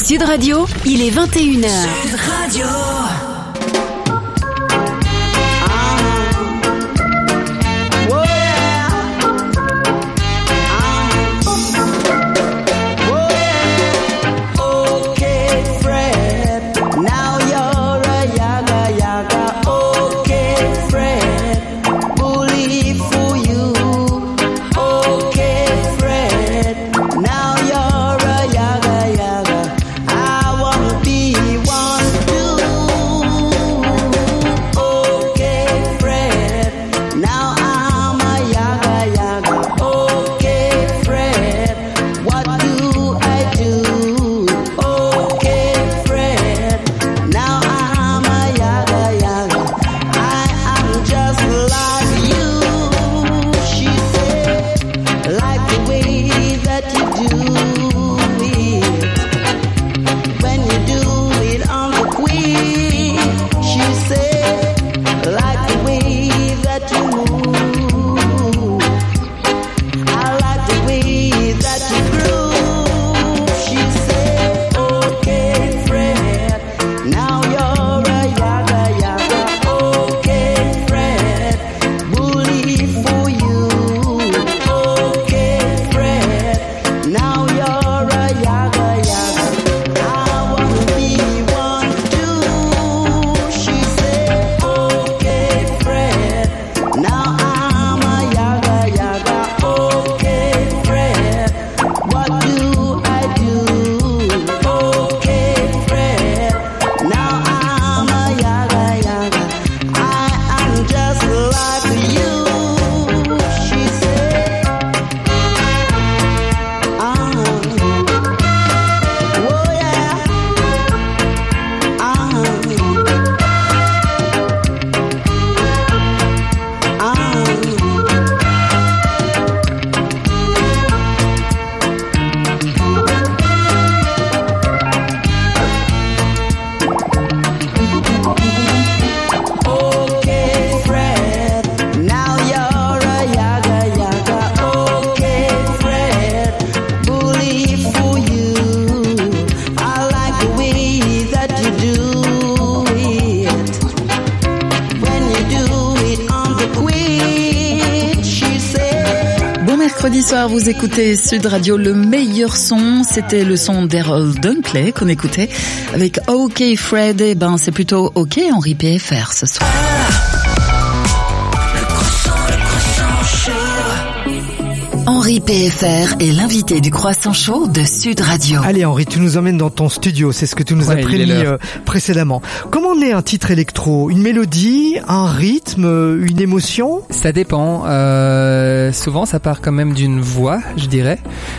Sud Radio, il est 21h. Sud Radio. Mercredi soir, vous écoutez Sud Radio, le meilleur son. C'était le son d'Errol Dunkley qu'on écoutait avec OK Fred. Et ben, c'est plutôt OK Henri PFR ce soir. Henri PFR est l'invité du Croissant Chaud de Sud Radio. Allez Henri, tu nous emmènes dans ton studio, c'est ce que tu nous as prémis précédemment. Comment naît un titre électro? Une mélodie, un rythme, une émotion? Ça dépend. Souvent ça part quand même d'une voix, je dirais.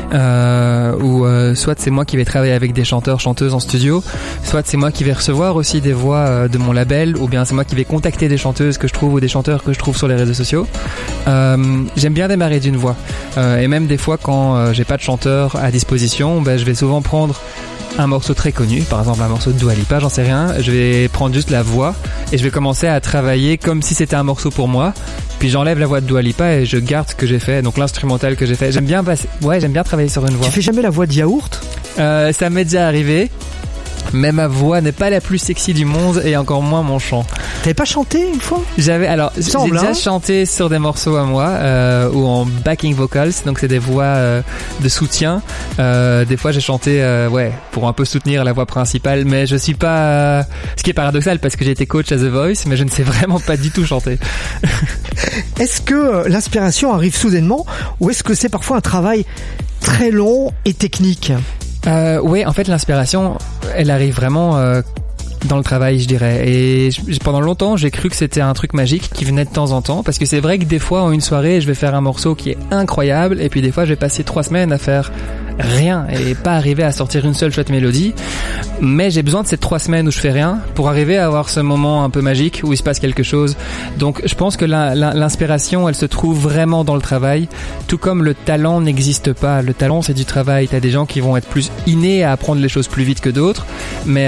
Ou soit c'est moi qui vais travailler avec des chanteurs, chanteuses en studio, soit c'est moi qui vais recevoir aussi des voix de mon label, ou bien c'est moi qui vais contacter des chanteuses que je trouve ou des chanteurs que je trouve sur les réseaux sociaux. J'aime bien démarrer d'une voix. Et même des fois quand j'ai pas de chanteur à disposition, je vais souvent prendre un morceau très connu, par exemple un morceau de Dua Lipa, j'en sais rien, je vais prendre juste la voix et je vais commencer à travailler comme si c'était un morceau pour moi, puis j'enlève la voix de Dua Lipa et je garde ce que j'ai fait, donc l'instrumental que j'ai fait. J'aime bien travailler sur une voix. Tu fais jamais la voix de Yaourt? Ça m'est déjà arrivé, mais ma voix n'est pas la plus sexy du monde et encore moins mon chant. T'avais pas chanté une fois? J'ai déjà chanté sur des morceaux à moi ou en backing vocals, donc c'est des voix de soutien. Des fois j'ai chanté pour un peu soutenir la voix principale, mais je suis pas ce qui est paradoxal parce que j'ai été coach à The Voice, mais je ne sais vraiment pas du tout chanter. Est-ce que l'inspiration arrive soudainement ou est-ce que c'est parfois un travail très long et technique? Oui, en fait l'inspiration elle arrive vraiment dans le travail, je dirais. Et pendant longtemps, j'ai cru que c'était un truc magique qui venait de temps en temps, parce que c'est vrai que des fois, en une soirée, je vais faire un morceau qui est incroyable, et puis des fois, je vais passer 3 semaines à faire rien et pas arriver à sortir une seule chouette mélodie. Mais j'ai besoin de ces 3 semaines où je fais rien pour arriver à avoir ce moment un peu magique où il se passe quelque chose. Donc, je pense que l'inspiration, elle se trouve vraiment dans le travail, tout comme le talent n'existe pas. Le talent, c'est du travail. T'as des gens qui vont être plus innés à apprendre les choses plus vite que d'autres, mais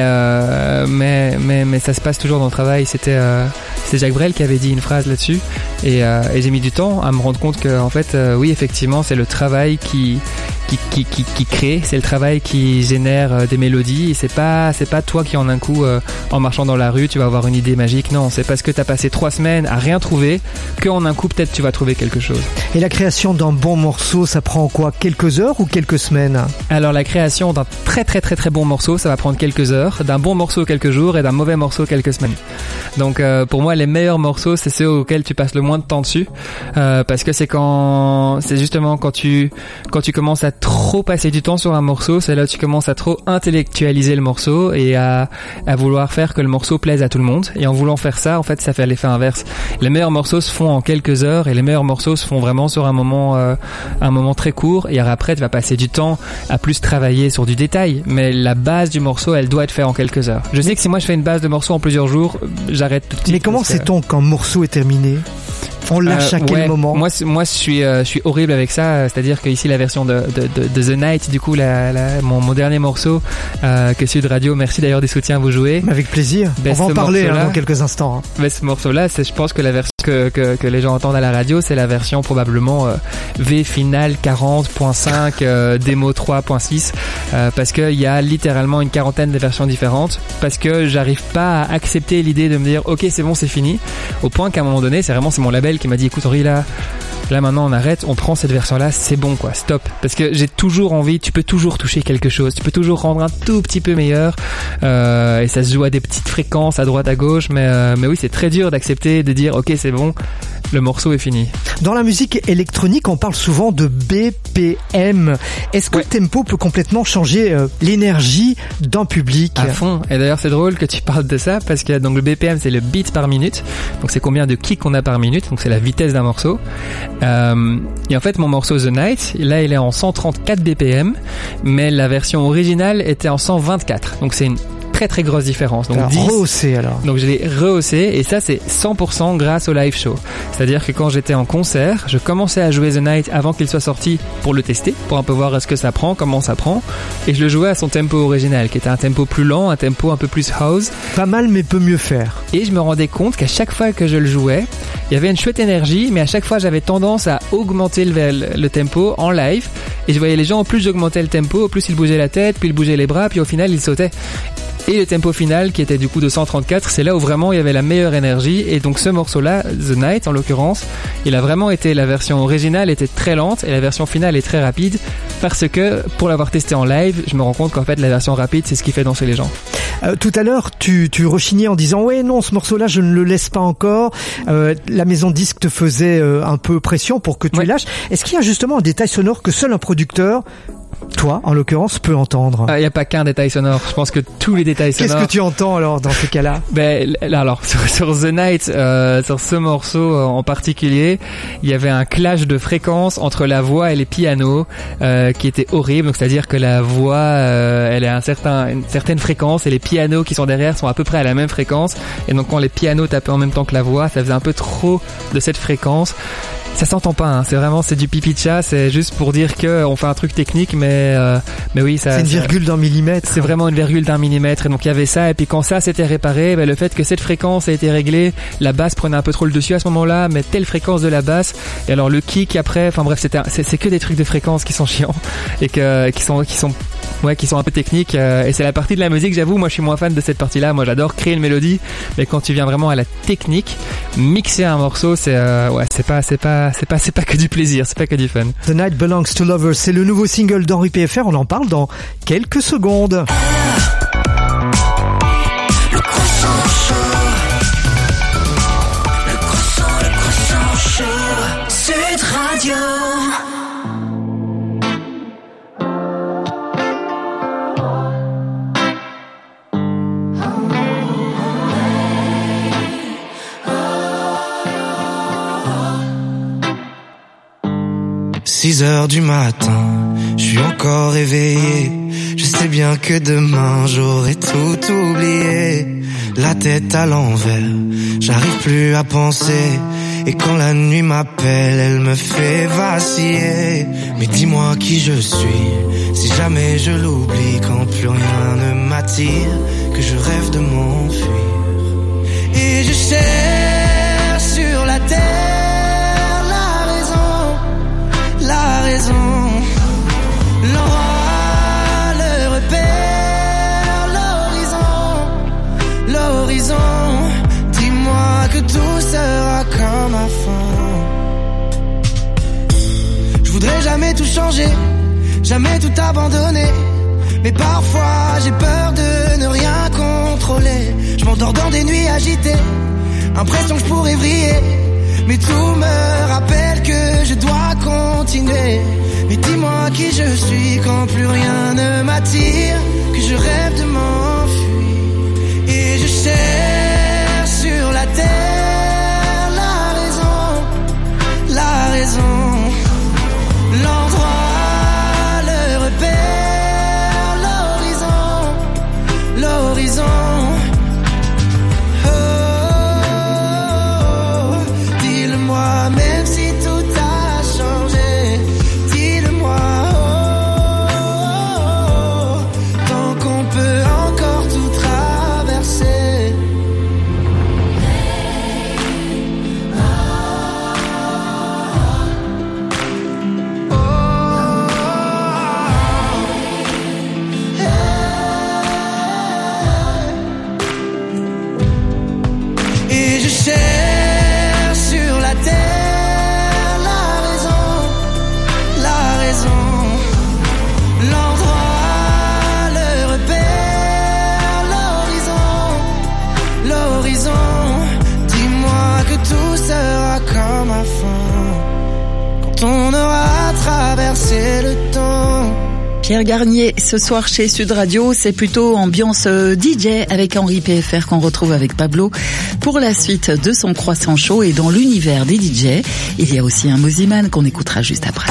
ça se passe toujours dans le travail. C'était Jacques Brel qui avait dit une phrase là-dessus, et j'ai mis du temps à me rendre compte que en fait oui, effectivement, c'est le travail qui qui crée, c'est le travail qui génère des mélodies. Et c'est pas toi qui en un coup, en marchant dans la rue, tu vas avoir une idée magique. Non, c'est parce que t'as passé 3 semaines à rien trouver qu'en un coup peut-être tu vas trouver quelque chose. Et la création d'un bon morceau, ça prend quoi? Quelques heures ou quelques semaines? Alors la création d'un très très très très bon morceau, ça va prendre quelques heures, d'un bon morceau quelques jours et d'un mauvais morceau quelques semaines. Donc pour moi les meilleurs morceaux c'est ceux auxquels tu passes le moins de temps dessus, parce que c'est justement quand tu commences à trop passer du temps sur un morceau, c'est là où tu commences à trop intellectualiser le morceau et à vouloir faire que le morceau plaise à tout le monde. Et en voulant faire ça, en fait, ça fait l'effet inverse. Les meilleurs morceaux se font en quelques heures et les meilleurs morceaux se font vraiment sur un moment très court. Et après, tu vas passer du temps à plus travailler sur du détail. Mais la base du morceau, elle doit être faite en quelques heures. Je sais que si moi je fais une base de morceau en plusieurs jours, j'arrête tout de suite. Mais comment sait-on qu'un morceau est terminé? On lâche à quel moment? Moi, je suis horrible avec ça. C'est-à-dire que ici, la version de The Night, du coup, mon dernier morceau, que Sud Radio, merci d'ailleurs des soutiens, vous jouez. Avec plaisir. On va en parler dans quelques instants. Mais ce morceau-là, je pense que la version que les gens entendent à la radio, c'est la version probablement V Final 40.5, démo 3.6, parce qu'il y a littéralement une quarantaine de versions différentes, parce que j'arrive pas à accepter l'idée de me dire ok c'est bon c'est fini, au point qu'à un moment donné c'est mon label qui m'a dit écoute Henri là maintenant on arrête, on prend cette version là, c'est bon quoi, stop, parce que j'ai toujours envie, tu peux toujours toucher quelque chose, tu peux toujours rendre un tout petit peu meilleur, et ça se joue à des petites fréquences à droite à gauche, mais oui c'est très dur d'accepter de dire ok c'est bon, le morceau est fini. Dans la musique électronique on parle souvent de BPM, est-ce que le tempo peut complètement changer l'énergie d'un public? À fond, et d'ailleurs c'est drôle que tu parles de ça parce que donc le BPM c'est le beat par minute, donc c'est combien de kicks on a par minute, donc c'est la vitesse d'un morceau. Et en fait mon morceau The Night là il est en 134 BPM mais la version originale était en 124, donc c'est une très très grosse différence. Donc rehaussé alors. Donc je l'ai rehaussé et ça c'est 100% grâce au live show. C'est-à-dire que quand j'étais en concert, je commençais à jouer The Night avant qu'il soit sorti pour le tester, pour un peu voir ce que ça prend, comment ça prend, et je le jouais à son tempo original qui était un tempo plus lent, un tempo un peu plus house. Pas mal mais peut mieux faire. Et je me rendais compte qu'à chaque fois que je le jouais, il y avait une chouette énergie, mais à chaque fois j'avais tendance à augmenter le tempo en live et je voyais les gens, au plus j'augmentais le tempo, au plus ils bougeaient la tête, puis ils bougeaient les bras, puis au final ils sautaient. Et le tempo final qui était du coup de 134, c'est là où vraiment il y avait la meilleure énergie. Et donc ce morceau-là, The Night en l'occurrence, il a vraiment été, la version originale était très lente et la version finale est très rapide, parce que pour l'avoir testé en live, je me rends compte qu'en fait la version rapide c'est ce qui fait danser les gens. Tout à l'heure tu rechignais en disant ouais non ce morceau-là je ne le laisse pas encore, la maison disque te faisait un peu pression pour que tu le lâches. Est-ce qu'il y a justement un détail sonore que seul un producteur, toi, en l'occurrence, peut entendre? Il n'y a pas qu'un détail sonore. Je pense que tous les détails sonores... Qu'est-ce que tu entends alors dans ces cas-là? Alors, sur The Night, sur ce morceau en particulier, il y avait un clash de fréquences entre la voix et les pianos qui était horrible. Donc, c'est-à-dire que la voix, elle est à une certaine fréquence et les pianos qui sont derrière sont à peu près à la même fréquence. Et donc, quand les pianos tapaient en même temps que la voix, ça faisait un peu trop de cette fréquence. Ça s'entend pas, hein. C'est du pipi de chat, c'est juste pour dire que on fait un truc technique, mais oui, ça. C'est une virgule d'un millimètre. C'est vraiment une virgule d'un millimètre, et donc il y avait ça, et puis quand ça s'était réparé, le fait que cette fréquence a été réglée, la basse prenait un peu trop le dessus à ce moment-là, mais telle fréquence de la basse, et alors le kick après, enfin bref, c'est que des trucs de fréquence qui sont chiants, et qui sont un peu techniques, et c'est la partie de la musique, j'avoue, moi je suis moins fan de cette partie-là, moi j'adore créer une mélodie, mais quand tu viens vraiment à la technique, mixer un morceau, c'est pas que du plaisir, c'est pas que du fun. The Night Belongs to Lovers, c'est le nouveau single d'Henri PFR, on en parle dans quelques secondes. Le croissant chaud, Sud Radio. 6h du matin, je suis encore éveillé. Je sais bien que demain j'aurai tout oublié. La tête à l'envers, j'arrive plus à penser. Et quand la nuit m'appelle, elle me fait vaciller. Mais dis-moi qui je suis, si jamais je l'oublie. Quand plus rien ne m'attire, que je rêve de m'enfuir. Et je cherche sur la terre la raison changer, jamais tout abandonner. Mais parfois j'ai peur de ne rien contrôler. Je m'endors dans des nuits agitées, impression que je pourrais vriller. Mais tout me rappelle que je dois continuer. Mais dis-moi qui je suis quand plus rien ne m'attire, que je rêve de m'enfuir. Et je cherche sur la terre la raison, l'endroit, le repère, l'horizon. Même si tout a changé, dis-le-moi, tant qu'on peut encore tout traverser. Et je cherche sur la terre l'endroit, le repère, l'horizon. Dis-moi que tout sera comme avant, quand on aura traversé le temps. Pierre Garnier, ce soir chez Sud Radio, c'est plutôt ambiance DJ avec Henri PFR qu'on retrouve avec Pablo pour la suite de son croissant chaud. Et dans l'univers des DJ, il y a aussi un Moziman qu'on écoutera juste après.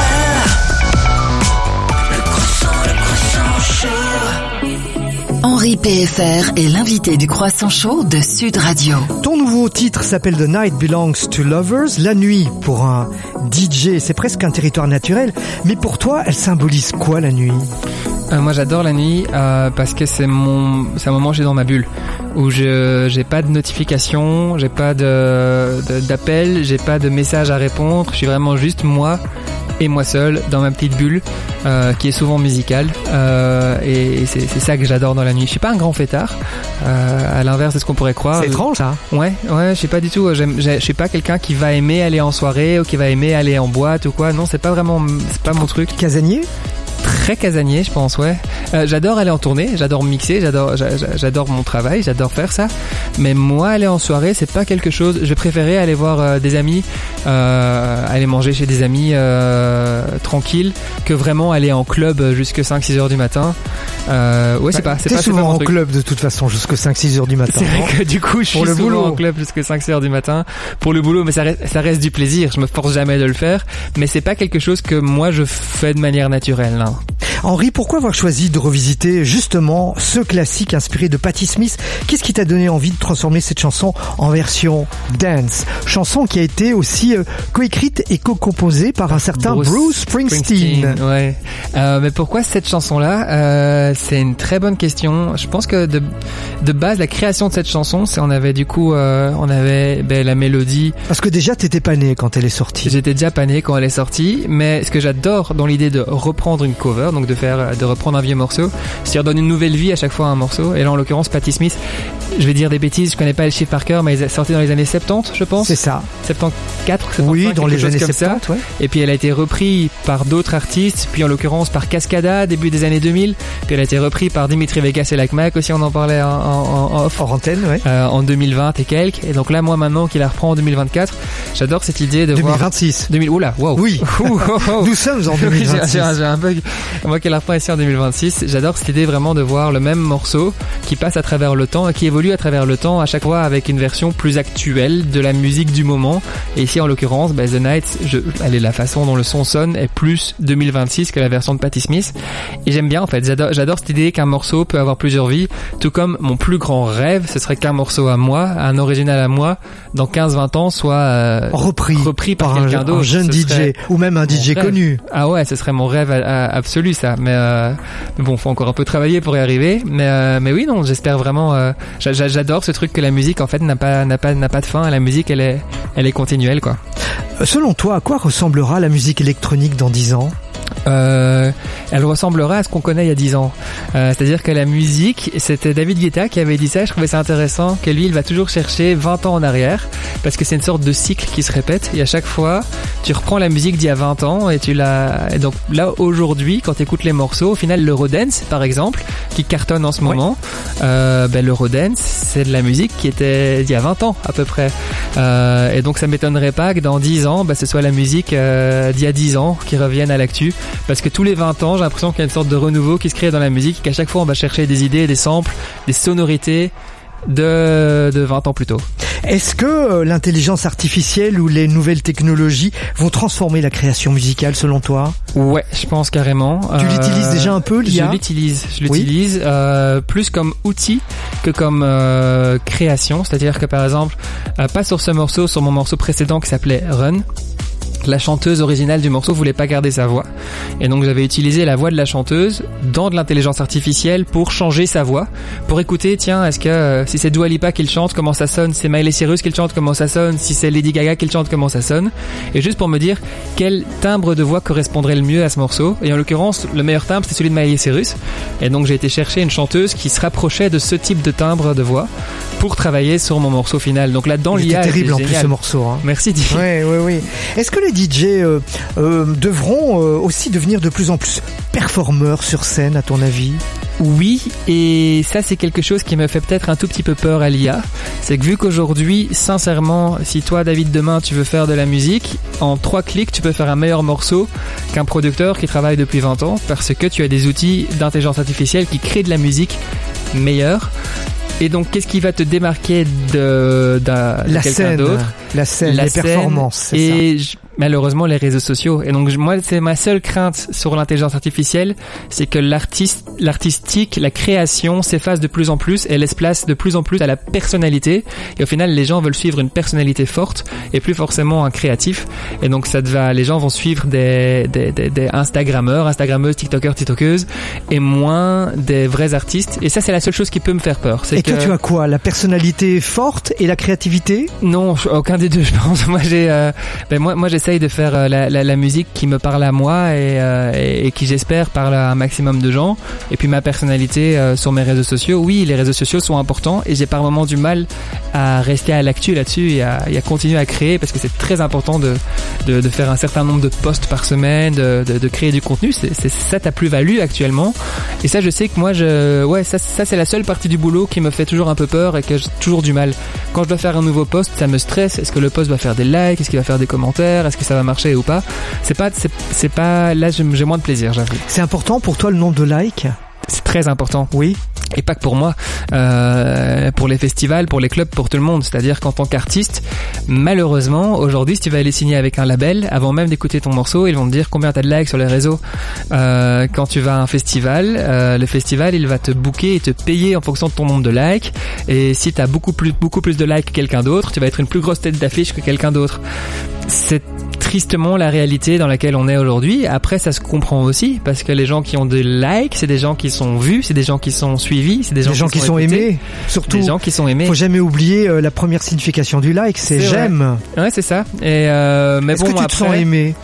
Henri PFR est l'invité du Croissant Chaud de Sud Radio. Ton nouveau titre s'appelle The Night Belongs to Lovers. La nuit, pour un DJ, c'est presque un territoire naturel. Mais pour toi, elle symbolise quoi, la nuit ? Moi j'adore la nuit parce que c'est un moment où je suis dans ma bulle, où j'ai pas de notification, j'ai pas d'appel, j'ai pas de message à répondre, je suis vraiment juste moi et moi seul dans ma petite bulle qui est souvent musicale et c'est ça que j'adore dans la nuit. Je suis pas un grand fêtard à l'inverse de ce qu'on pourrait croire. C'est étrange ça. Ouais, je sais pas du tout, je suis pas quelqu'un qui va aimer aller en soirée ou qui va aimer aller en boîte ou quoi. Non, c'est pas mon truc. Casanier ? Très casanier, je pense, ouais. J'adore aller en tournée, j'adore mixer, j'adore mon travail, j'adore faire ça. Mais moi, aller en soirée, c'est pas quelque chose. Je préférais aller voir des amis, aller manger chez des amis tranquille, que vraiment aller en club jusque 5-6 heures du matin. Ouais, c'est pas souvent en truc. club de toute façon jusque 5-6 heures du matin. C'est vrai que du coup, je suis souvent en club jusque 5-6 heures du matin pour le boulot, mais ça reste du plaisir. Je me force jamais de le faire, mais c'est pas quelque chose que moi je fais de manière naturelle, non. Henri, pourquoi avoir choisi de revisiter justement ce classique inspiré de Patti Smith ? Qu'est-ce qui t'a donné envie de transformer cette chanson en version dance ? Chanson qui a été aussi coécrite et co-composée par un certain Bruce Springsteen. Ouais. Mais pourquoi cette chanson-là ? C'est une très bonne question. Je pense que de base, la création de cette chanson, on avait la mélodie. Parce que déjà, t'étais pas né quand elle est sortie. J'étais déjà pas né quand elle est sortie, mais ce que j'adore dans l'idée de reprendre une cover, donc de reprendre un vieux morceau, c'est redonner une nouvelle vie à chaque fois à un morceau. Et là, en l'occurrence, Patti Smith, je vais dire des bêtises, je connais pas le chiffre par cœur, mais elle est sortie dans les années 70, je pense. C'est ça. 74, 75, oui, dans les années 70, ouais. Et puis elle a été reprise par d'autres artistes, puis en l'occurrence par Cascada, début des années 2000. Puis elle a été reprise par Dimitri Vegas et Like Mike aussi, on en parlait en off. Hors antenne, ouais. En 2020 et quelques. Et donc là, moi maintenant qu'il la reprend en 2024, j'adore cette idée de 2026. 2026. Oula, wow. Oui. Nous sommes en 2026. J'ai un bug. Moi qui la reprend ici en 2026, j'adore cette idée vraiment de voir le même morceau qui passe à travers le temps et qui évolue à travers le temps à chaque fois avec une version plus actuelle de la musique du moment. Et ici en l'occurrence, The Night, la façon dont le son sonne est plus 2026 que la version de Patti Smith. Et j'aime bien en fait, j'adore cette idée qu'un morceau peut avoir plusieurs vies, tout comme mon plus grand rêve, ce serait qu'un morceau à moi, un original à moi, dans 15-20 ans soit repris par quelqu'un d'autre. Un jeune DJ ou même un DJ connu. Ah ouais, ce serait mon rêve absolu ça. Mais bon, faut encore un peu travailler pour y arriver. Mais oui, non, j'espère vraiment. J'adore ce truc que la musique en fait n'a pas de fin. La musique, elle est continuelle quoi. Selon toi, à quoi ressemblera la musique électronique dans 10 ans ? elle ressemblera à ce qu'on connaît il y a 10 ans. C'est-à-dire que la musique, c'était David Guetta qui avait dit ça, je trouvais ça intéressant, que lui, il va toujours chercher 20 ans en arrière, parce que c'est une sorte de cycle qui se répète, et à chaque fois, tu reprends la musique d'il y a 20 ans, et et donc là, aujourd'hui, quand tu écoutes les morceaux, au final, l'Eurodance, par exemple, qui cartonne en ce moment, l'Eurodance, c'est de la musique qui était d'il y a 20 ans, à peu près. Et donc, ça m'étonnerait pas que dans 10 ans, ce soit la musique d'il y a 10 ans qui revienne à l'actu, parce que tous les 20 ans, j'ai l'impression qu'il y a une sorte de renouveau qui se crée dans la musique, qu'à chaque fois on va chercher des idées, des samples, des sonorités de 20 ans plus tôt. Est-ce que l'intelligence artificielle ou les nouvelles technologies vont transformer la création musicale selon toi? Ouais, je pense carrément. Tu l'utilises déjà un peu, l'IA? Je l'utilise plus comme outil que comme création, c'est-à-dire que par exemple, pas sur ce morceau, sur mon morceau précédent qui s'appelait Run, la chanteuse originale du morceau voulait pas garder sa voix. Et donc j'avais utilisé la voix de la chanteuse dans de l'intelligence artificielle pour changer sa voix, pour écouter, tiens, est-ce que si c'est Dua Lipa qui le chante, comment ça sonne, si c'est Miley Cyrus qui le chante, comment ça sonne, si c'est Lady Gaga qui le chante, comment ça sonne, et juste pour me dire quel timbre de voix correspondrait le mieux à ce morceau. Et en l'occurrence, le meilleur timbre, c'est celui de Miley Cyrus. Et donc j'ai été chercher une chanteuse qui se rapprochait de ce type de timbre de voix pour travailler sur mon morceau final. Donc là-dedans, l'IA était terrible en plus ce morceau. Hein. Merci Didier. Oui. Est-ce que les DJ devront aussi devenir de plus en plus performeurs sur scène, à ton avis? Oui, et ça c'est quelque chose qui me fait peut-être un tout petit peu peur à l'IA. C'est que vu qu'aujourd'hui, sincèrement, si toi David demain tu veux faire de la musique, en 3 clics tu peux faire un meilleur morceau qu'un producteur qui travaille depuis 20 ans, parce que tu as des outils d'intelligence artificielle qui créent de la musique meilleure. Et donc, qu'est-ce qui va te démarquer de quelqu'un d'autre? La scène, les performances, c'est ça. Malheureusement, les réseaux sociaux. Et donc, moi, c'est ma seule crainte sur l'intelligence artificielle, c'est que l'artistique, la création s'efface de plus en plus et laisse place de plus en plus à la personnalité. Et au final, les gens veulent suivre une personnalité forte et plus forcément un créatif. Et donc, les gens vont suivre des Instagrammeurs, Instagrammeuses, TikTokers, TikTokeuses et moins des vrais artistes. Et ça, c'est la seule chose qui peut me faire peur. Et toi, tu as quoi? La personnalité forte et la créativité? Non, aucun des deux, je pense. Moi, moi, j'essaye de faire la musique qui me parle à moi et qui, j'espère, parle à un maximum de gens. Et puis ma personnalité sur mes réseaux sociaux. Oui, les réseaux sociaux sont importants et j'ai par moments du mal à rester à l'actu là-dessus et à continuer à créer, parce que c'est très important de faire un certain nombre de posts par semaine, de créer du contenu. C'est ça ta plus-value actuellement. Et ça, je sais que moi, ça c'est la seule partie du boulot qui me fait toujours un peu peur et que j'ai toujours du mal. Quand je dois faire un nouveau post, ça me stresse. Est-ce que le post va faire des likes? Est-ce qu'il va faire des commentaires? Est-ce que ça va marcher ou pas? C'est pas, là, j'ai moins de plaisir, j'avoue. C'est important pour toi le nombre de likes? C'est très important. Oui. Et pas que pour moi, pour les festivals, pour les clubs, pour tout le monde. C'est-à-dire qu'en tant qu'artiste, malheureusement, aujourd'hui, si tu vas aller signer avec un label, avant même d'écouter ton morceau, ils vont te dire combien t'as de likes sur les réseaux. Quand tu vas à un festival, le festival, il va te booker et te payer en fonction de ton nombre de likes. Et si t'as beaucoup plus de likes que quelqu'un d'autre, tu vas être une plus grosse tête d'affiche que quelqu'un d'autre. C'est tristement la réalité dans laquelle on est aujourd'hui. Après, ça se comprend aussi, parce que les gens qui ont des likes, c'est des gens qui sont vus, c'est des gens qui sont suivis, c'est des gens qui sont aimés. Surtout, des gens qui sont aimés. Faut jamais oublier la première signification du like, c'est j'aime. Ouais, c'est ça. Et mais est-ce bon, que tu te sens aimé?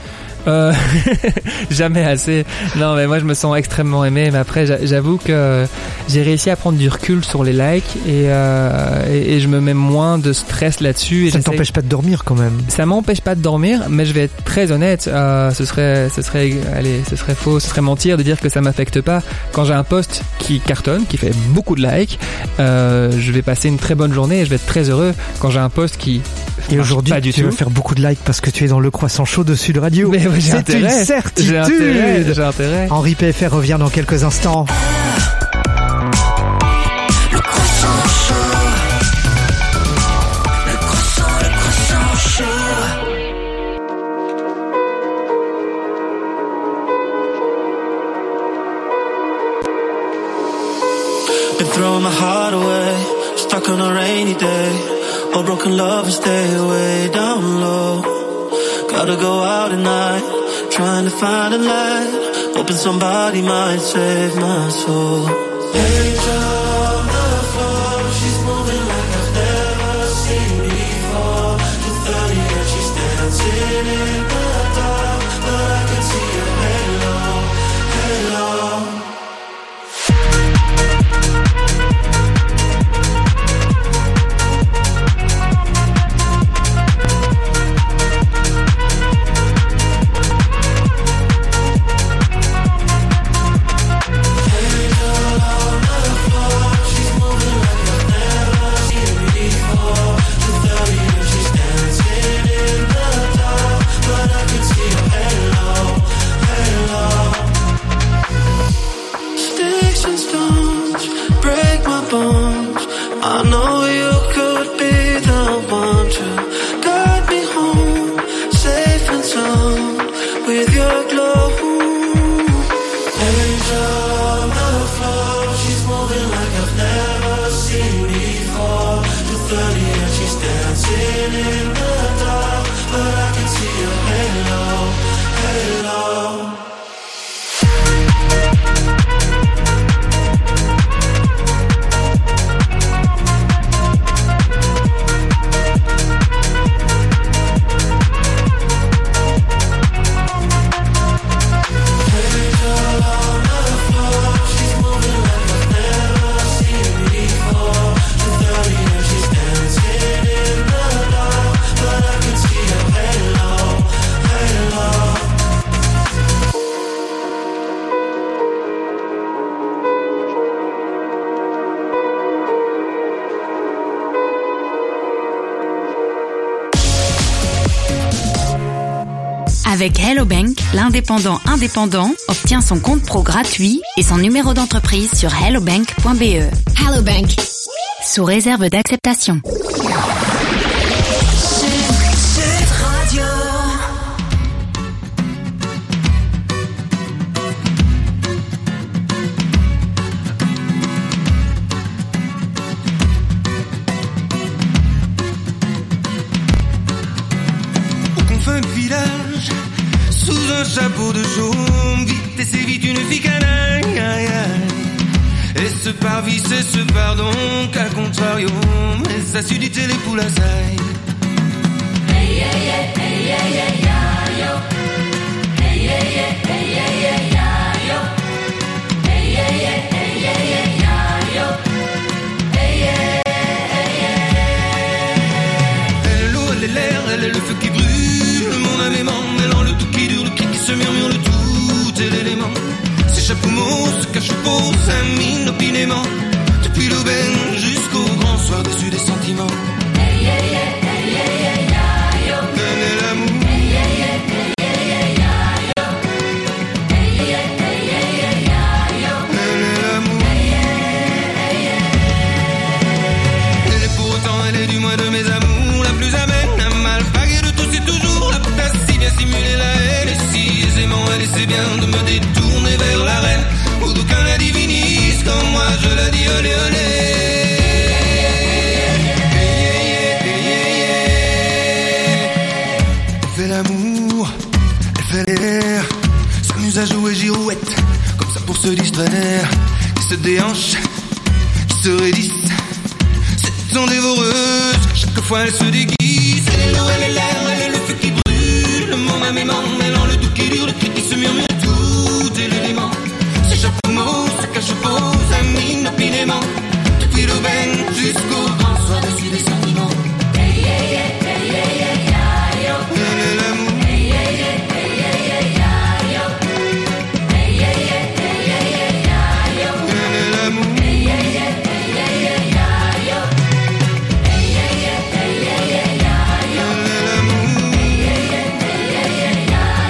Jamais assez. Non, mais moi je me sens extrêmement aimé. Mais après, j'avoue que j'ai réussi à prendre du recul sur les likes et je me mets moins de stress là-dessus. Et ça ne t'empêche pas de dormir quand même? Ça m'empêche pas de dormir, mais je vais être très honnête. Ce serait faux, ce serait mentir de dire que ça m'affecte pas. Quand j'ai un post qui cartonne, qui fait beaucoup de likes, je vais passer une très bonne journée et je vais être très heureux. Quand j'ai un post qui et aujourd'hui, tu vas faire beaucoup de likes parce que tu es dans le croissant chaud de Sud Radio. Mais oui, c'est une certitude. J'ai intérêt. Henri PFR revient dans quelques instants. Le croissant chaud. Been throwing my heart away, stuck on a rainy day. All broken lovers stay way down low. Gotta go out at night, trying to find a light, hoping somebody might save my soul. Angel on the floor, she's moving like I've never seen before. To 30 and she's dancing in the dark, but I can see her halo. sticks and stones break my bones. I know you could be the one to guide me home, safe and sound, with your glow. Angel on the floor, she's moving like I've never seen before. 2:30 and she's dancing in the dark, but I can see her halo, halo. Avec Hello Bank, l'indépendant indépendant obtient son compte pro gratuit et son numéro d'entreprise sur hellobank.be. Hello Bank, sous réserve d'acceptation. Un chapeau de chaume, vite et c'est vite une fille canaille, aïe, aïe. Et ce parvis et ce pardon, qu'à contrario, mais ça sudité les poules à saille. Hey, hey, hey, hey, hey, hey, yo. Hey, hey, hey, hey, hey, hey, yo. Hey, hey, hey, hey, hey, hey, yo. Hey, hey, hey, hey. Elle est l'eau, elle est l'air, elle est le feu qui brûle, mon âme aimant, mêlant le tout qui dure, le cri qui se murmure, le tout est l'élément. S'échappe au mot, se cache au pot, s'amine opinément, depuis l'aubaine jusqu'au grand soir déçu des sentiments. Hey, hey, hey, hey, hey, hey, yo. Elle est l'amour. Hey, hey, hey, hey, hey, yo. Hey, hey, hey, hey, hey, yo. Elle est l'amour. Hey, hey, hey, hey. Elle est pour autant, elle est du moins de mes amours la plus amène, à mal paguer de tout, c'est toujours la place si bien simulée la haine, et si aisément elle essaie bien de me détourner vers la reine, où d'aucuns la divinisent comme moi je la dis olé olé. Elle fait l'amour, elle fait l'air, s'amuse à jouer girouette, comme ça pour se distraire, qui se déhanche, qui se raidissent, cette sont dévoreuses, chaque fois elle se déguise, elle est l'eau, elle est l'air, elle est le feu qui brûle, mon âme aimant, mêlant le doux qui dure, le cri qui se murmure, tout est l'élément, s'échappe au mot, se cache au pot, s'amine opinément, depuis l'aubaine jusqu'au grand soir déçu des sentiments. Hey, hey, hey, hey, hey, hey, yo. Elle est l'amour. Hey, hey, hey, hey, hey, hey, yo. Hey, hey, hey, hey, hey, hey, yo. Elle est l'amour. Hey, hey, hey, hey, hey, hey, yo. Hey, hey, hey, hey, hey, hey, yo. Elle est l'amour. Hey, hey, hey, hey, hey, yo.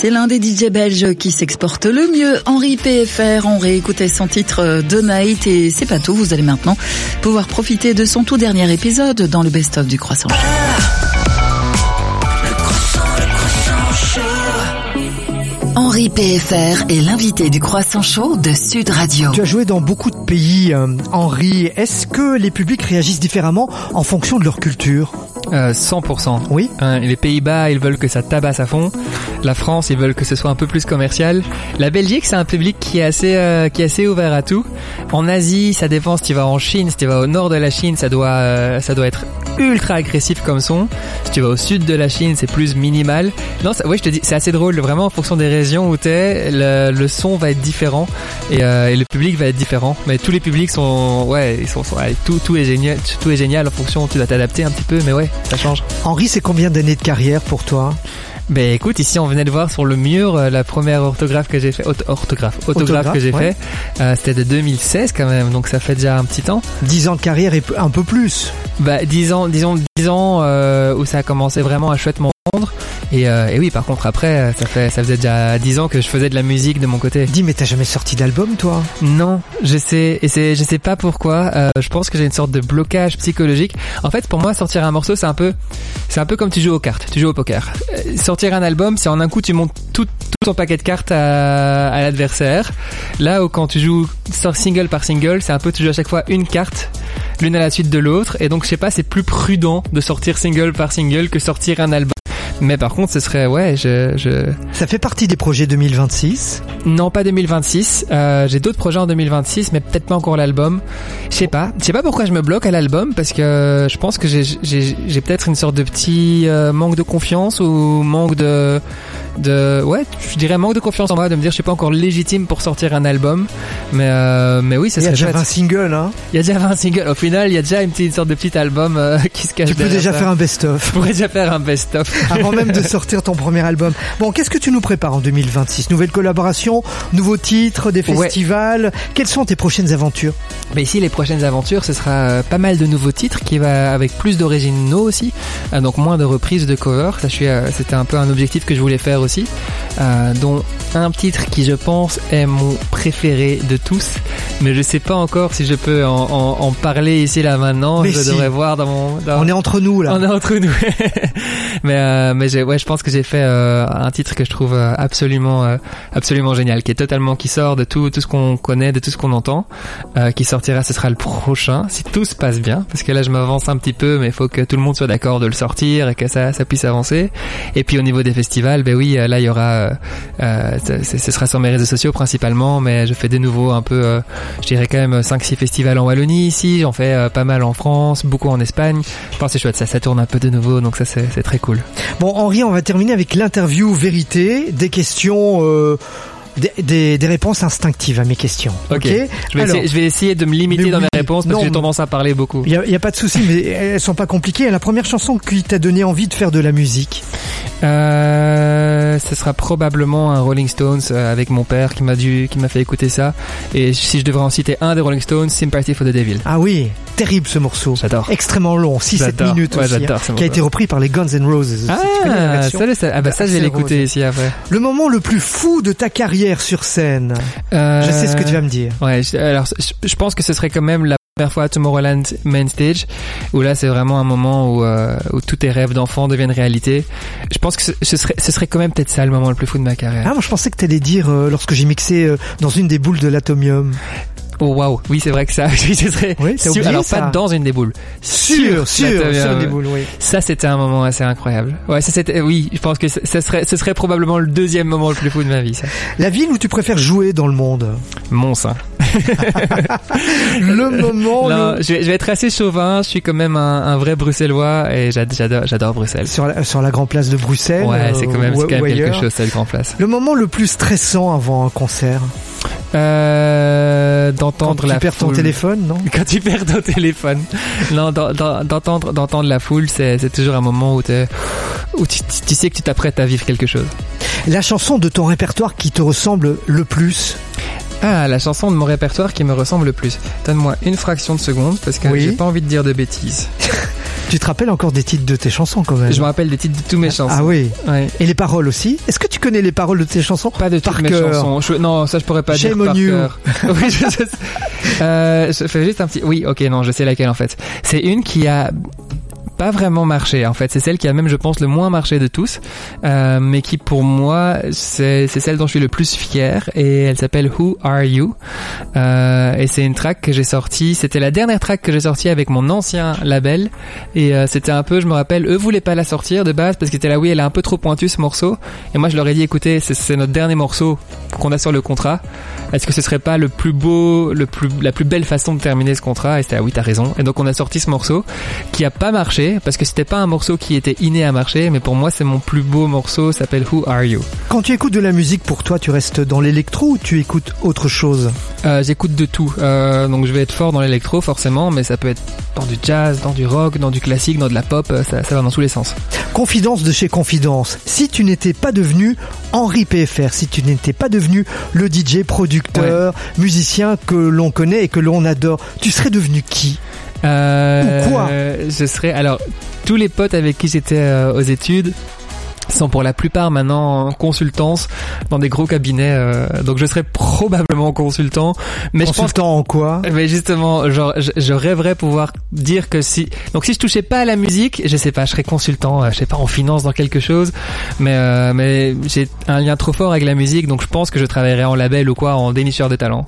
C'est l'un des DJ belges qui s'exporte le mieux. Henri PFR, on réécoutait son titre The Night et c'est pas tout. Vous allez maintenant pouvoir profiter de son tout dernier épisode dans le best-of du Croissant Show. Henri PFR est l'invité du Croissant Show de Sud Radio. Tu as joué dans beaucoup de pays, Henri. Est-ce que les publics réagissent différemment en fonction de leur culture ? 100%. Oui. Les Pays-Bas, ils veulent que ça tabasse à fond. La France, ils veulent que ce soit un peu plus commercial. La Belgique, c'est un public qui est assez ouvert à tout. En Asie, ça dépend si tu vas en Chine, si tu vas au nord de la Chine, ça doit être ultra agressif comme son. Si tu vas au sud de la Chine, c'est plus minimal. Non, je te dis, c'est assez drôle. Vraiment, en fonction des régions où t'es, le son va être différent et le public va être différent. Mais tous les publics sont tout est génial. Tout est génial en fonction. Tu dois t'adapter un petit peu, mais ouais, ça change. Henri, c'est combien d'années de carrière pour toi ? Ben écoute, ici on venait de voir sur le mur la première autographe que j'ai fait, que j'ai fait, c'était de 2016 quand même, donc ça fait déjà un petit temps. 10 ans de carrière et un peu plus. Bah 10 ans où ça a commencé vraiment à chouettement vendre. Et oui, par contre après, ça faisait déjà 10 ans que je faisais de la musique de mon côté. Dis, mais t'as jamais sorti d'album, toi ? Non, je sais pas pourquoi. Je pense que j'ai une sorte de blocage psychologique. En fait, pour moi, sortir un morceau, c'est un peu comme tu joues aux cartes, tu joues au poker. Sortir un album, c'est en un coup tu montes tout ton paquet de cartes à l'adversaire. Là où quand tu joues single par single, c'est un peu tu joues à chaque fois une carte, l'une à la suite de l'autre. Et donc je sais pas, c'est plus prudent de sortir single par single que sortir un album. Mais par contre, ce serait, Ça fait partie des projets 2026 ? Non, pas 2026. J'ai d'autres projets en 2026, mais peut-être pas encore l'album. Je sais pas pourquoi je me bloque à l'album, parce que je pense que j'ai peut-être une sorte de petit manque de confiance ou manque je dirais manque de confiance en moi, de me dire je suis pas encore légitime pour sortir un album. Mais oui, ça serait chouette. Il y a déjà 20 singles, hein. Il y a déjà 20 singles. Au final, il y a déjà une sorte de petit album qui se cache. Tu peux déjà faire un best-of. Je pourrais déjà faire un best-of. Avant même de sortir ton premier album. Bon, qu'est-ce que tu nous prépares en 2026 ? Nouvelles collaborations, nouveaux titres, des festivals. Ouais. Quelles sont tes prochaines aventures ? Mais ici, les prochaines aventures, ce sera pas mal de nouveaux titres qui va avec plus d'originaux aussi. Donc moins de reprises, de covers. Ça, c'était un peu un objectif que je voulais faire aussi. Dont un titre qui, je pense, est mon préféré de tous. Mais je sais pas encore si je peux en parler ici là maintenant. Mais devrais voir On est entre nous là. On est entre nous. mais je pense que j'ai fait un titre que je trouve absolument génial, qui sort de tout ce qu'on connaît, de tout ce qu'on entend, qui sortira, ce sera le prochain, si tout se passe bien, parce que là je m'avance un petit peu, mais il faut que tout le monde soit d'accord de le sortir et que ça puisse avancer. Et puis au niveau des festivals, ben oui, là il y aura, ce sera sur mes réseaux sociaux principalement, mais je fais des nouveaux un peu, je dirais quand même 5-6 festivals en Wallonie ici, j'en fais pas mal en France, beaucoup en Espagne. Je pense que c'est chouette, ça tourne un peu de nouveau, donc ça c'est très cool. Bon, Henri, on va terminer avec l'interview vérité, des questions, des réponses instinctives à mes questions. Ok. Je vais essayer de me limiter dans mes réponses parce que j'ai tendance à parler beaucoup. Il y a pas de souci, mais elles sont pas compliquées. La première chanson qui t'a donné envie de faire de la musique? Ce sera probablement un Rolling Stones avec mon père qui m'a fait écouter ça. Et si je devrais en citer un des Rolling Stones, Sympathy for the Devil. Ah oui, terrible ce morceau. J'adore. Extrêmement long, 6-7 minutes aussi, qui a été repris par les Guns N' Roses. Ça je vais l'écouter ici après. Le moment le plus fou de ta carrière sur scène. Je sais ce que tu vas me dire. Ouais, alors je pense que ce serait quand même la première fois à Tomorrowland Main Stage, où là c'est vraiment un moment où tous tes rêves d'enfant deviennent réalité. Je pense que ce serait quand même peut-être ça le moment le plus fou de ma carrière. Ah, moi je pensais que t'allais dire lorsque j'ai mixé dans une des boules de l'Atomium. Oh waouh, oui c'est vrai que ça, oui, ce serait. Oui, t'as oublié alors ça. Pas dans une des boules. Sur des boules, oui. Ça c'était un moment assez incroyable. Ouais, oui, je pense que ce serait probablement le deuxième moment le plus fou de ma vie, ça. La ville où tu préfères jouer dans le monde? Mons, hein. Le moment. Non, je vais être assez chauvin. Je suis quand même un vrai Bruxellois et j'adore Bruxelles. Sur la grande place de Bruxelles. Ouais, c'est quand même quelque chose, cette grande place. Le moment le plus stressant avant un concert. D'entendre la foule. Quand tu perds ton téléphone, non? Quand tu perds ton téléphone. Non, d'entendre la foule, c'est toujours un moment où tu sais que tu t'apprêtes à vivre quelque chose. La chanson de ton répertoire qui te ressemble le plus? Ah, la chanson de mon répertoire qui me ressemble le plus. Donne-moi une fraction de seconde parce que j'ai pas envie de dire de bêtises. Tu te rappelles encore des titres de tes chansons quand même? Je me rappelle des titres de tous mes chansons. Ah oui. Ouais. Et les paroles aussi? Est-ce que tu connais les paroles de tes chansons? Pas de toutes par mes cœur. chansons. Non, ça je pourrais pas Shame dire par on you. cœur. Oui, je fais juste un petit. Oui, ok, non, je sais laquelle en fait. C'est une qui a pas vraiment marché en fait, c'est celle qui a même je pense le moins marché de tous, mais qui pour moi c'est celle dont je suis le plus fier, et elle s'appelle Who Are You, et c'est une track que j'ai sortie, c'était la dernière track que j'ai sortie avec mon ancien label, et c'était un peu, je me rappelle, eux voulaient pas la sortir de base parce qu'ils étaient là, oui elle est un peu trop pointue ce morceau, et moi je leur ai dit écoutez c'est notre dernier morceau qu'on a sur le contrat, est-ce que ce serait pas le plus beau, la plus belle façon de terminer ce contrat, et c'était ah oui t'as raison, et donc on a sorti ce morceau qui a pas marché parce que c'était pas un morceau qui était inné à marcher, mais pour moi c'est mon plus beau morceau, s'appelle Who Are You. Quand tu écoutes de la musique, pour toi tu restes dans l'électro ou tu écoutes autre chose? J'écoute de tout, donc je vais être fort dans l'électro forcément, mais ça peut être dans du jazz, dans du rock, dans du classique, dans de la pop, ça va dans tous les sens. Confidence de chez Confidence, si tu n'étais pas devenu Henri PFR, si tu n'étais pas devenu le DJ, producteur, musicien que l'on connaît et que l'on adore, tu serais devenu qui? Ou quoi? Je serais, alors, tous les potes avec qui j'étais aux études sont pour la plupart maintenant en consultance dans des gros cabinets, donc je serais probablement consultant, mais consultant en quoi? Mais justement, genre je rêverais pouvoir dire que si je touchais pas à la musique, je sais pas, je serais consultant, je sais pas, en finance, dans quelque chose, mais j'ai un lien trop fort avec la musique, donc je pense que je travaillerais en label ou quoi, en dénicheur de talent.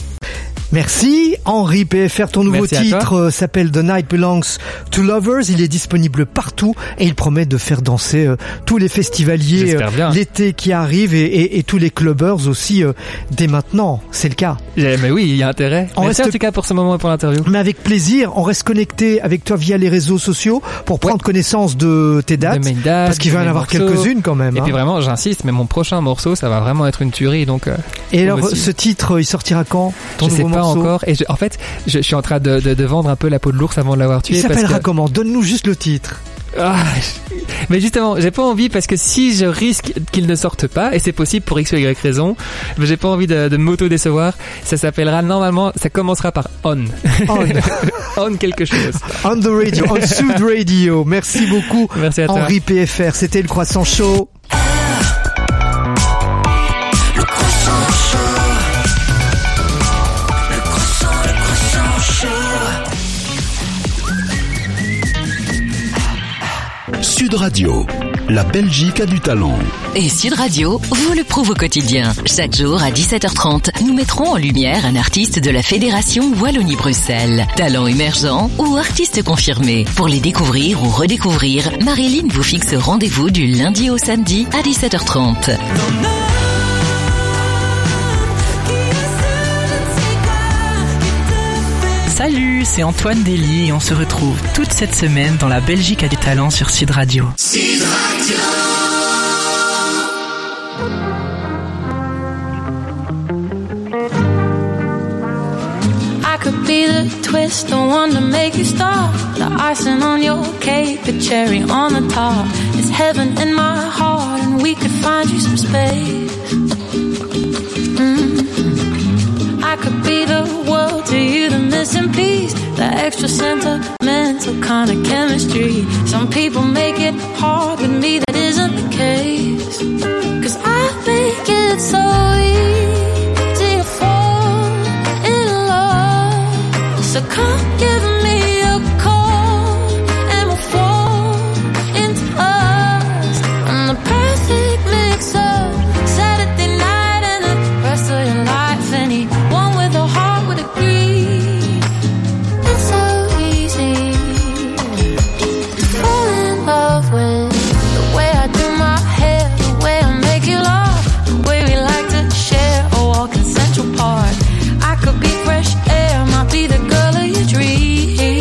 Merci Henri PFR, ton nouveau titre s'appelle The Night Belongs to Lovers, il est disponible partout et il promet de faire danser tous les festivaliers l'été qui arrive et tous les clubbers aussi dès maintenant, c'est le cas. Mais oui, il y a intérêt. Merci en tout cas pour ce moment et pour l'interview. Mais avec plaisir, on reste connecté avec toi via les réseaux sociaux pour prendre connaissance de tes dates, parce qu'il va y en avoir quelques-unes quand même. Et puis vraiment, j'insiste, mais mon prochain morceau, ça va vraiment être une tuerie, donc. Et alors, ce titre, il sortira quand? Je sais pas encore, et en fait je suis en train de vendre un peu la peau de l'ours avant de l'avoir tué. Il s'appellera comment? Donne-nous juste le titre. Mais justement, j'ai pas envie, parce que si je risque qu'il ne sorte pas, et c'est possible pour X ou Y raison, mais j'ai pas envie de m'auto-décevoir. Ça s'appellera normalement, ça commencera par On. On quelque chose. On the radio, on Sud Radio. Merci beaucoup. Merci à toi. Henri PFR, c'était le Croissant Show. Sud Radio, la Belgique a du talent. Et Sud Radio vous le prouve au quotidien. Chaque jour à 17h30, nous mettrons en lumière un artiste de la Fédération Wallonie-Bruxelles. Talent émergent ou artiste confirmé. Pour les découvrir ou redécouvrir, Marilyn vous fixe rendez-vous du lundi au samedi à 17h30. Salut, c'est Antoine Dely et on se retrouve toute cette semaine dans la Belgique a du talent sur Sud Radio. Sud Radio. I could be the twist, the one to make you stop, the icing on your cake, the cherry on the top. It's heaven in my heart and we could find you some space. I could be the world to you, the missing piece, the extra sentimental kind of chemistry. Some people make it hard, with me that isn't the case. 'Cause I make it so easy to fall in love. So come give me a call and we'll fall into us. I'm the perfect mix of Saturday night and the rest of your life. Anyone with a heart would agree. It's so easy to fall in love with the way I do my hair, the way I make you laugh, the way we like to share a walk in Central Park. I could be fresh air, might be the girl of your dreams.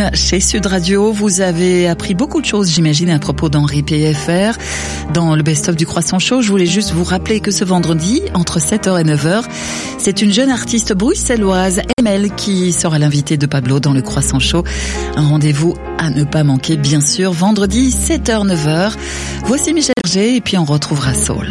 semaine chez Sud Radio. Vous avez appris beaucoup de choses, j'imagine, à propos d'Henri PFR dans le best-of du Croissant Chaud. Je voulais juste vous rappeler que ce vendredi, entre 7h et 9h, c'est une jeune artiste bruxelloise, Emel, qui sera l'invitée de Pablo dans le Croissant Chaud. Un rendez-vous à ne pas manquer, bien sûr, vendredi 7h, 9h. Voici Michel G et puis on retrouvera Saul.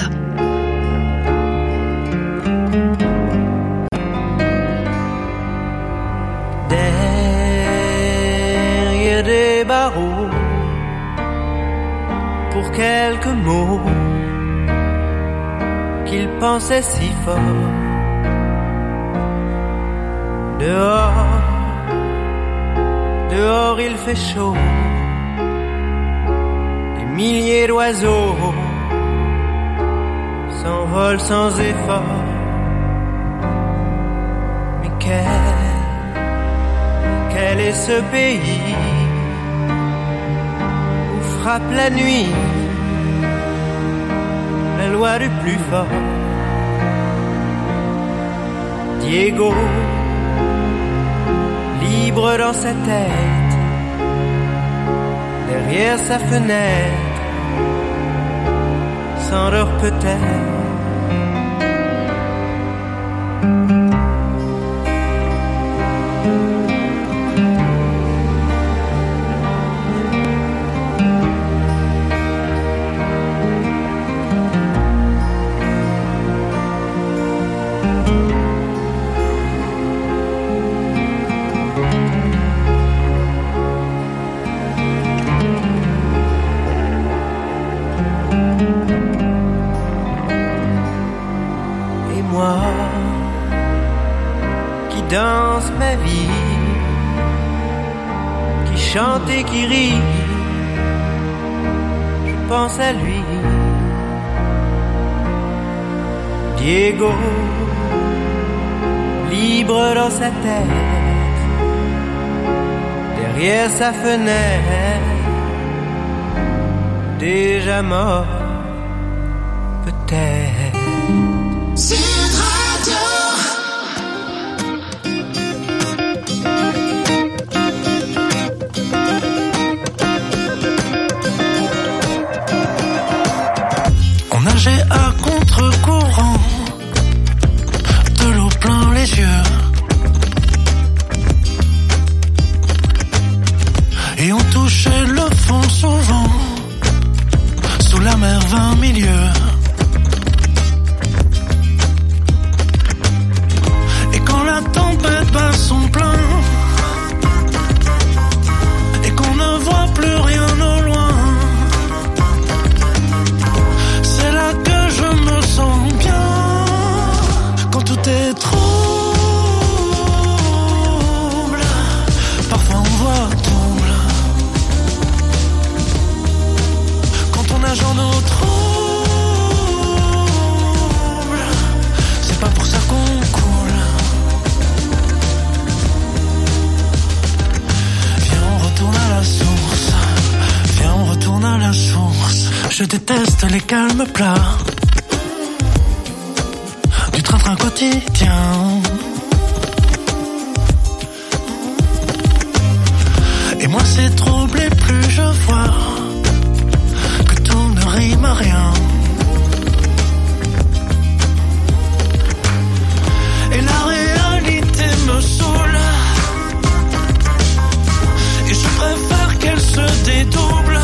Derrière des barreaux, pour quelques mots qu'il pensait si fort. Dehors, dehors il fait chaud. Des milliers d'oiseaux s'envolent sans effort. Mais quel est ce pays où frappe la nuit la loi du plus fort? Diego, libre dans sa tête, derrière sa fenêtre, s'endort peut-être. Danse ma vie, qui chante et qui rit, je pense à lui. Diego, libre dans sa tête, derrière sa fenêtre, déjà mort, peut-être. J'ai à contre-courant, de l'eau plein les yeux, et on touchait le fond souvent, sous la mer 20 milieux. Et quand la tempête bat son plein, et qu'on ne voit plus rien au loin, je me sens bien quand tout est trouble. Parfois on voit double quand on nage en eau trouble. C'est pas pour ça qu'on coule. Viens on retourne à la source. Viens on retourne à la source. Je déteste les calmes plats du train-train quotidien. Et moi c'est troublé, plus je vois que tout ne rime à rien. Et la réalité me saoule, et je préfère qu'elle se dédouble.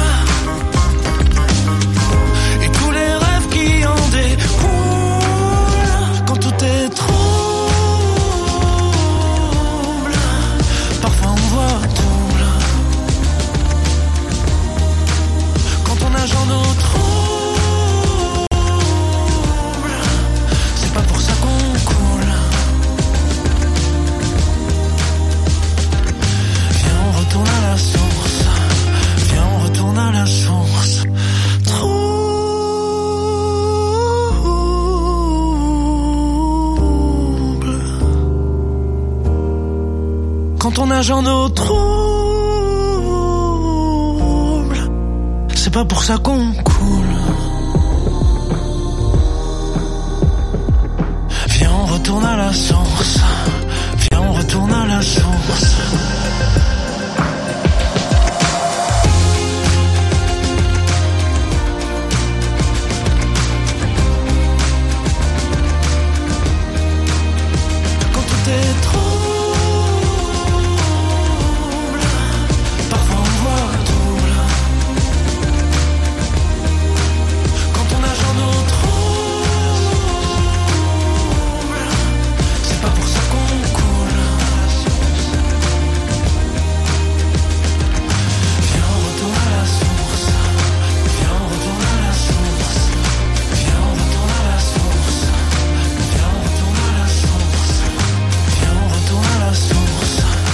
Et tous les rêves qui en découlent, quand tout est trouble, parfois on voit double. Quand on nage en eau trouble, c'est pas pour ça qu'on coule. Viens on retourne à la source. Viens on retourne à la source. Quand on nage en eau trouble, c'est pas pour ça qu'on coule. Viens on retourne à la source. Viens on retourne à la source.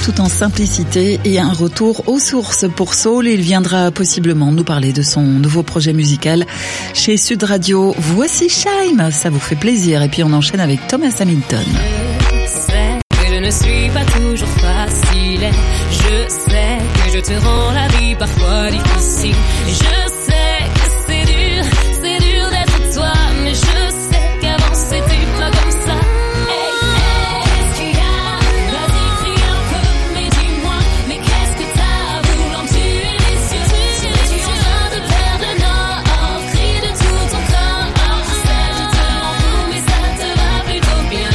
tout en simplicité et un retour aux sources pour Saul. Il viendra possiblement nous parler de son nouveau projet musical chez Sud Radio. Voici Shine, ça vous fait plaisir. Et puis on enchaîne avec Thomas Hamilton. Je sais que je ne suis pas toujours facile. Je sais que je te rends la vie parfois difficile. Et je sais que c'est dur d'être toi. Mais je sais qu'avant c'était pas comme ça. Qu'est-ce qu'il y a? Vas-y, crie un peu, mais dis-moi. Mais qu'est-ce que t'as voulant me tuer les yeux? Serais-tu en train de perdre le nord? Crie de tout ton corps. Je sais, je te rends fou, mais ça te va plutôt bien.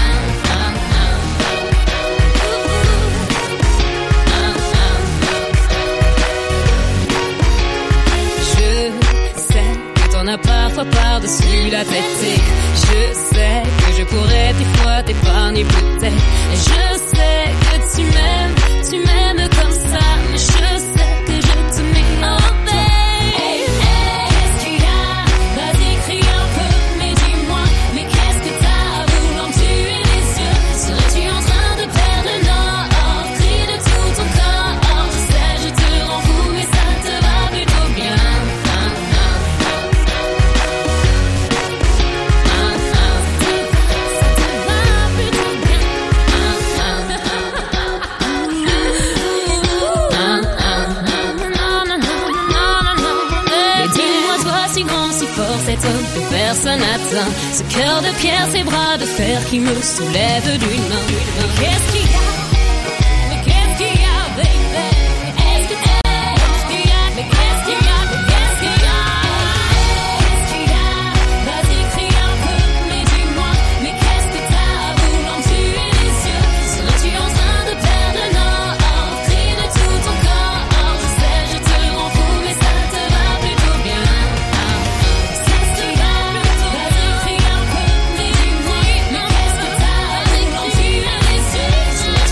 Je sais que t'en as parfois par-dessus la tête. Et je sais que je pourrais des fois t'épargner peut-être. Et je sais que tu m'aimes comme ça. Mais je sais que je te mets en paix. Qu'est-ce qu'il y a? Vas-y, crie un peu, mais dis-moi. Mais qu'est-ce que t'as voulant me tuer les yeux? Serais-tu en train de perdre le nord? Crie de tout ton corps. Je sais, je te rends fou, mais ça te va plutôt bien. Mais dis-moi toi si grand, si fort, cet homme que personne n'atteint. Ce cœur de pierre, ces bras de fer qui me soulèvent d'une main. Mais qu'est-ce qu'il y a? Mais qu'est-ce qu'il y a, baby? Est-ce qu'il y a? Mais qu'est-ce qu'il y a? Mais qu'est-ce qu'il y a? Qu'est-ce qu'il y a? Vas-y, crie un peu, mais dis-moi. Mais qu'est-ce que t'as voulant me tuer les yeux? Serais-tu en train de perdre le nord? Crie de tout ton corps. Je sais, je te rends fou, mais ça te va plutôt bien. Qu'est-ce qu'il y a? Vas-y, crie un peu, mais dis-moi. Mais qu'est-ce que t'as voulant me tuer les yeux?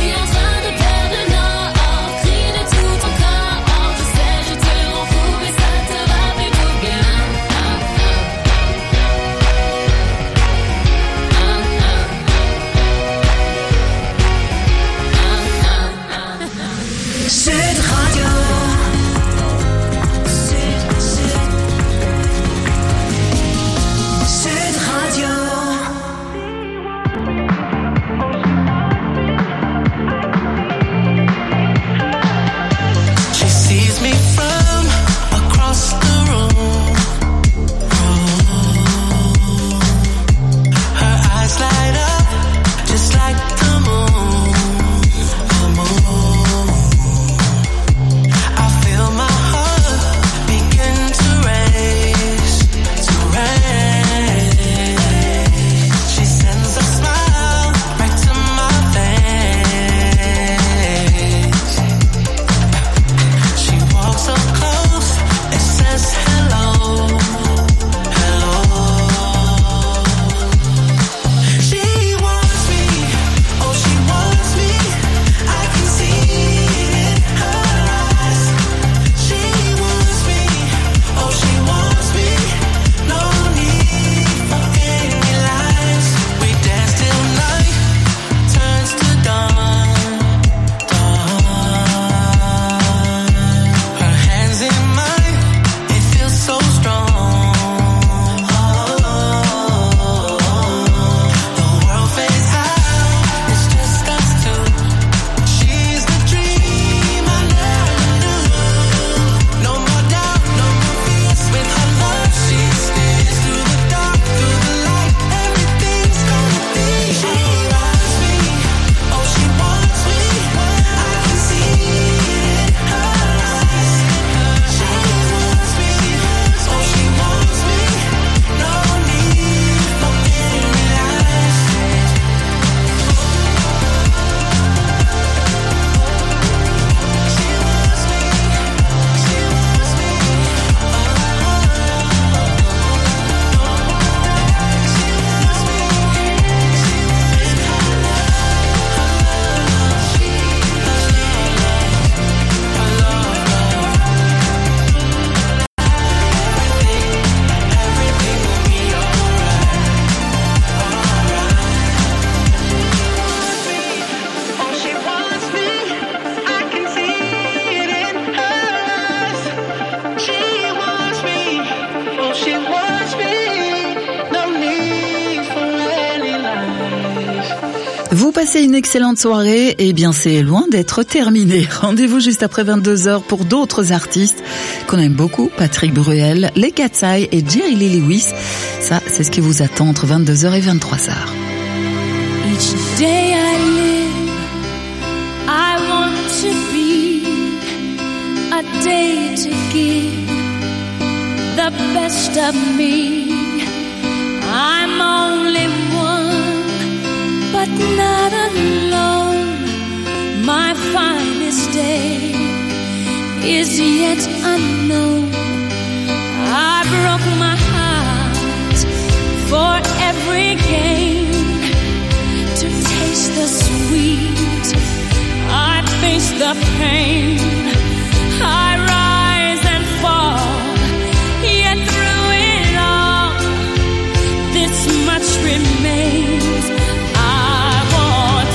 Vous passez une excellente soirée, et bien c'est loin d'être terminé. Rendez-vous juste après 22h pour d'autres artistes qu'on aime beaucoup, Patrick Bruel, les Cat's Eyes et Jerry Lee Lewis. Ça, c'est ce qui vous attend entre 22h et 23h. Each day I live, I want to be a day to give the best of me. I'm only one, but not alone. My finest day is yet unknown. I broke my heart for every gain. To taste the sweet, I face the pain. I rise and fall, yet through it all, this much remains. I want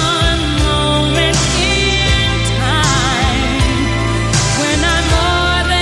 one moment in time when I'm more than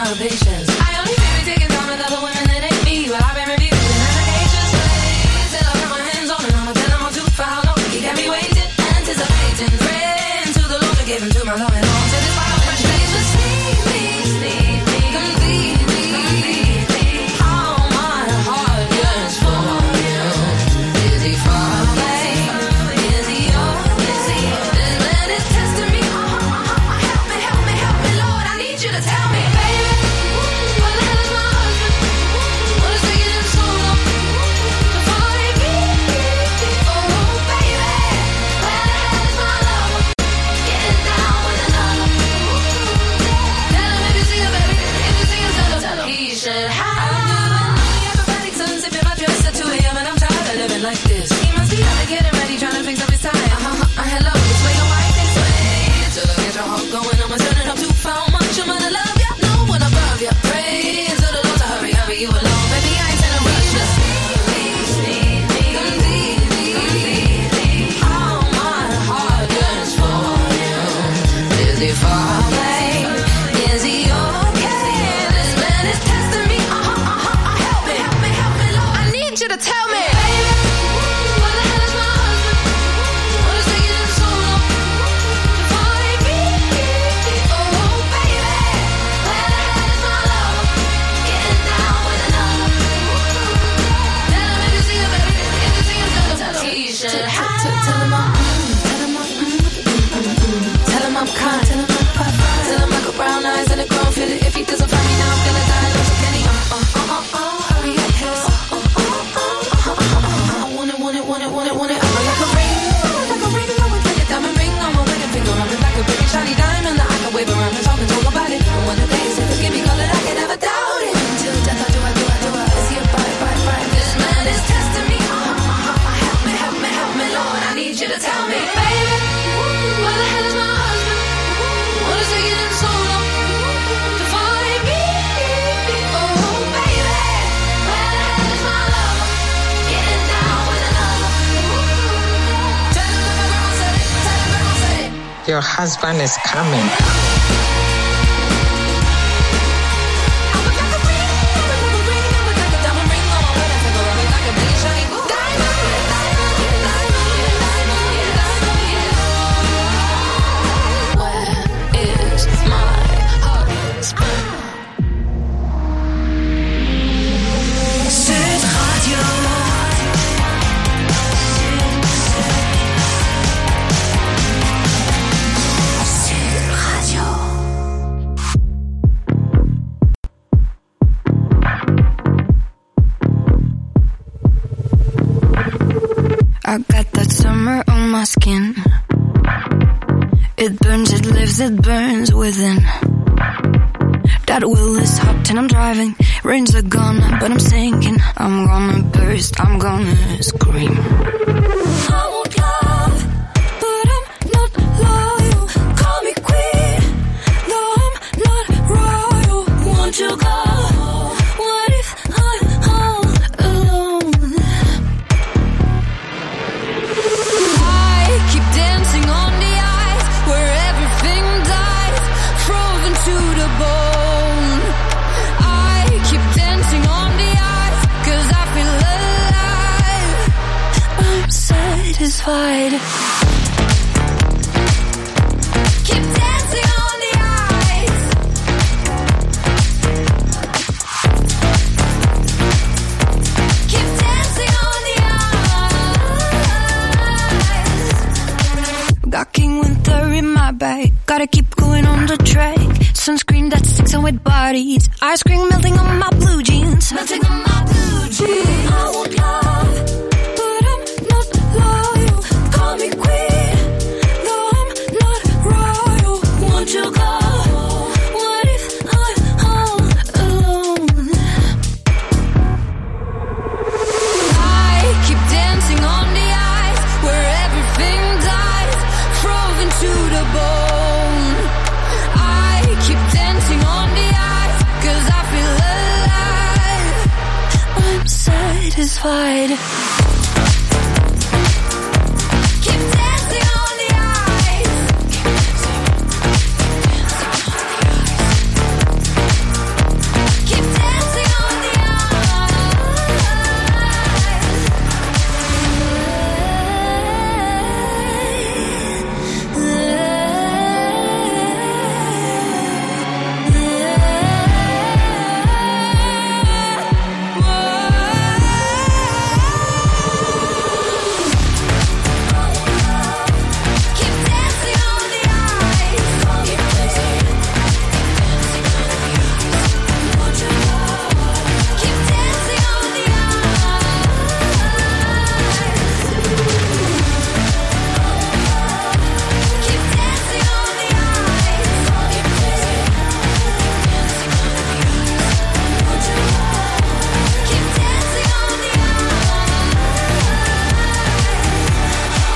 out of patience. I only feel taking time with other women that ain't me, but I've been refusing applications. Till I put my hands on it, I'ma tell him I'm too for how long he got me waiting, anticipating, praying to the Lord to give him to my love and all. To this final fresh place, just leave me, completely. All my heart yearns for you. Is he far away? Is he yours? This man is testing me. Help me, Lord, I need you to tell me, baby, what the hell is my husband? What is taking him so long to find me? Oh, baby, where the hell is my lover? Getting down with another. Tell him if you see him, baby. If you see him, tell him. He should have. Apathetic sun sipping my dress at 2 a.m. and I'm tired of living like this. He must be out there getting ready, trying to fix up his time. Hello, this way, don't like this way. Till I get your heart going, I'ma turn it up too far. Much I'm gonna love ya, no one above ya. Pray to the Lord to hurry you along. Baby, I ain't in a rush. Just completely. All my heart yearns for you. Is he far away? Is he okay? This man is testing me. Help me, Lord. I need you to tell me, baby, what the hell is my husband? What is taking him so long to find me? Oh, baby, where the hell is my lover? Getting down with another. Tell him if you see him, baby. If you see him, tell him. He should have. Tell him I'm kind. Tell him I'm pop. Tell him I got brown eyes and a grown feel it. If he doesn't find me now, I'm gonna die. Don't you get it? Hurry up, yes. I want it. I'm like a ring. I would like a diamond ring on my wedding finger. I'm like a pretty shiny diamond that I can wave around and talk about it. And one of the days, if you give me color, I can never doubt it. Till death, I do. Is he a bite? This man is testing me. Help me, Lord. I need you to tell me, baby, what the hell is my husband? What is taking him so long to find me? Oh, baby, where the hell is my lover? Getting down with another. Tell him that my grandma said it. Your husband is coming. I got that summer on my skin. It burns, it lives, it burns within. That will is hot and I'm driving. Rains are gone, but I'm sinking. I'm gonna burst, I'm gonna scream. I won't love, but I'm not loyal. Call me queen, though I'm not royal. Won't you go? What if I'm all alone? I keep dancing on the ice where everything dies, frozen to the bone. I keep dancing on the ice 'cause I feel alive. I'm satisfied. Keep dancing on the ice. Keep dancing on the ice. Got King Winter in my bag. Gotta keep going on the track. Sunscreen that sticks on wet bodies. Ice cream melting on my blue jeans. Melting on my blue jeans. I won't love, but I'm not loyal. Call me queen, though I'm not royal. Won't you go? What if I'm all alone? I keep dancing on the ice where everything dies, frozen to the bone. I keep dancing on the ice 'cause I feel alive. I'm satisfied.